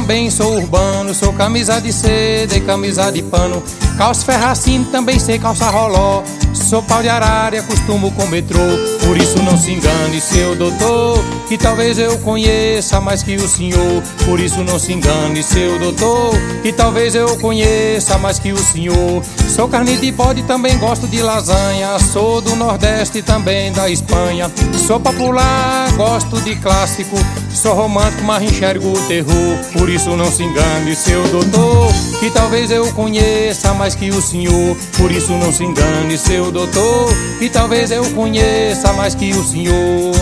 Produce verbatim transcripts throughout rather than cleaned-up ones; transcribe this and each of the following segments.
também sou urbano, sou camisa de seda e camisa de pano. Calço ferracino, também sei calça roló. Sou pau de arara, costumo com metrô. Por isso não se engane, seu doutor, que talvez eu conheça mais que o senhor. Por isso não se engane, seu doutor, que talvez eu conheça mais que o senhor. Sou carne de bode, também gosto de lasanha. Sou do Nordeste, também da Espanha. Sou popular, gosto de clássico. Sou romântico, mas enxergo o terror. Por isso não se engane, seu doutor, que talvez eu conheça mais que o senhor. Por isso não se engane, seu doutor, que talvez eu conheça mais que o senhor.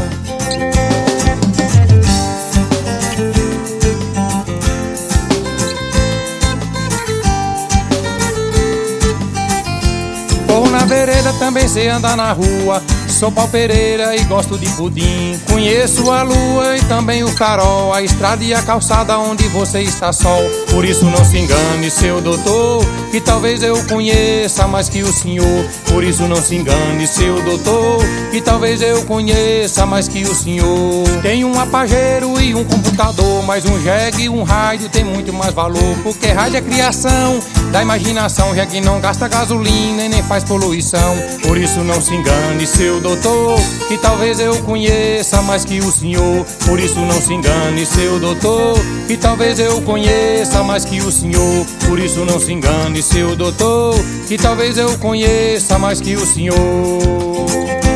Corro na vereda, também sei andar na rua. Sou pau Pereira e gosto de pudim. Conheço a lua e também o farol, a estrada e a calçada onde você está sol. Por isso não se engane, seu doutor, que talvez eu conheça mais que o senhor. Por isso não se engane, seu doutor, que talvez eu conheça mais que o senhor. Tenho um apageiro e um computador, mas um jegue e um rádio tem muito mais valor. Porque rádio é criação da imaginação, jegue não gasta gasolina e nem faz poluição. Por isso não se engane, seu doutor, que talvez eu conheça mais que o senhor. Por isso não se engane, seu doutor, que talvez eu conheça mais que o senhor. Por isso não se engane, seu doutor, que talvez eu conheça mais que o senhor.